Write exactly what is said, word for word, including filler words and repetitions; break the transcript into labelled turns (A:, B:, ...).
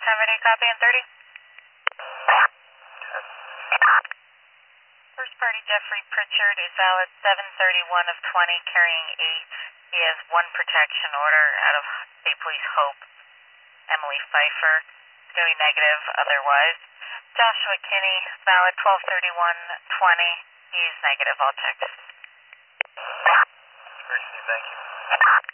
A: Remedy, copy in thirty. First party Jeffrey Pritchard is valid seven thirty-one of twenty, carrying eight. He has one protection order out of State Police Hope. Emily Pfeiffer is going to be negative otherwise. Joshua Kinney, valid twelve thirty-one twenty. He's negative, all checked.
B: Great, thank you.